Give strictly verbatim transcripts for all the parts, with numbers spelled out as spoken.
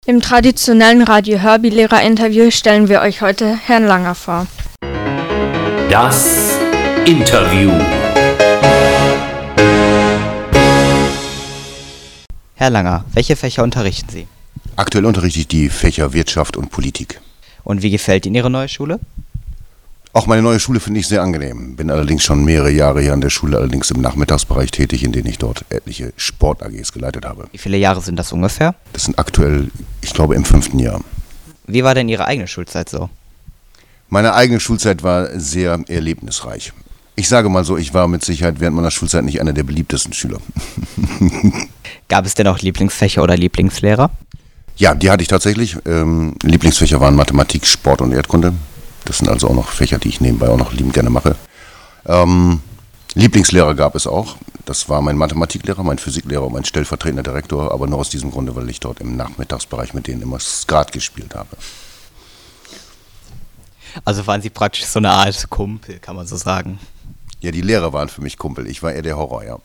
Im traditionellen Radio-Hörspiel-Lehrer-Interview stellen wir euch heute Herrn Langer vor. Das Interview. Herr Langer, welche Fächer unterrichten Sie? Aktuell unterrichte ich die Fächer Wirtschaft und Politik. Und wie gefällt Ihnen Ihre neue Schule? Auch meine neue Schule finde ich sehr angenehm. Bin allerdings schon mehrere Jahre hier an der Schule, allerdings im Nachmittagsbereich tätig, in denen ich dort etliche Sport-A Gs geleitet habe. Wie viele Jahre sind das ungefähr? Das sind aktuell, ich glaube, im fünften Jahr. Wie war denn Ihre eigene Schulzeit so? Meine eigene Schulzeit war sehr erlebnisreich. Ich sage mal so, ich war mit Sicherheit während meiner Schulzeit nicht einer der beliebtesten Schüler. Gab es denn auch Lieblingsfächer oder Lieblingslehrer? Ja, die hatte ich tatsächlich. Ähm, Lieblingsfächer waren Mathematik, Sport und Erdkunde. Das sind also auch noch Fächer, die ich nebenbei auch noch liebend gerne mache. Ähm, Lieblingslehrer gab es auch. Das war mein Mathematiklehrer, mein Physiklehrer und mein stellvertretender Direktor, aber nur aus diesem Grunde, weil ich dort im Nachmittagsbereich mit denen immer Skat gespielt habe. Also waren Sie praktisch so eine Art Kumpel, kann man so sagen. Ja, die Lehrer waren für mich Kumpel. Ich war eher der Horror, ja.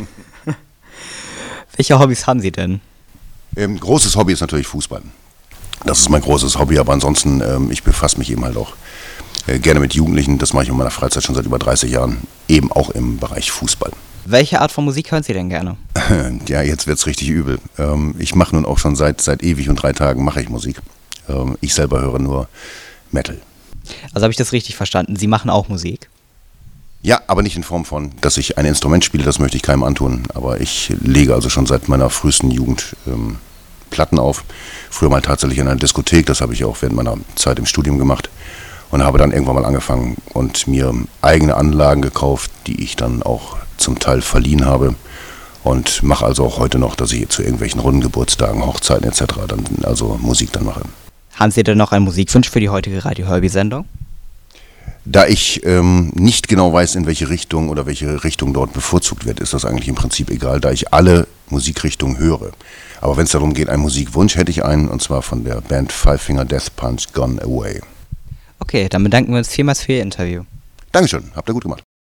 Welche Hobbys haben Sie denn? Ähm, großes Hobby ist natürlich Fußball. Das ist mein großes Hobby, aber ansonsten, ähm, ich befasse mich eben halt auch äh, gerne mit Jugendlichen. Das mache ich in meiner Freizeit schon seit über dreißig Jahren, eben auch im Bereich Fußball. Welche Art von Musik hören Sie denn gerne? Ja, jetzt wird's richtig übel. Ähm, ich mache nun auch schon seit, seit ewig und drei Tagen mache ich Musik. Ähm, ich selber höre nur Metal. Also habe ich das richtig verstanden, Sie machen auch Musik? Ja, aber nicht in Form von, dass ich ein Instrument spiele, das möchte ich keinem antun. Aber ich lege also schon seit meiner frühesten Jugend ähm, Platten auf. Früher mal tatsächlich in einer Diskothek, das habe ich auch während meiner Zeit im Studium gemacht. Und habe dann irgendwann mal angefangen und mir eigene Anlagen gekauft, die ich dann auch zum Teil verliehen habe. Und mache also auch heute noch, dass ich zu irgendwelchen runden Geburtstagen, Hochzeiten et cetera dann also Musik dann mache. Haben Sie denn noch einen Musikwunsch für die heutige Radio-Hörspiel-Sendung? Da ich ähm, nicht genau weiß, in welche Richtung oder welche Richtung dort bevorzugt wird, ist das eigentlich im Prinzip egal, da ich alle Musikrichtungen höre. Aber wenn es darum geht, einen Musikwunsch, hätte ich einen, und zwar von der Band Five Finger Death Punch, Gone Away. Okay, dann bedanken wir uns vielmals für Ihr Interview. Dankeschön, habt ihr gut gemacht.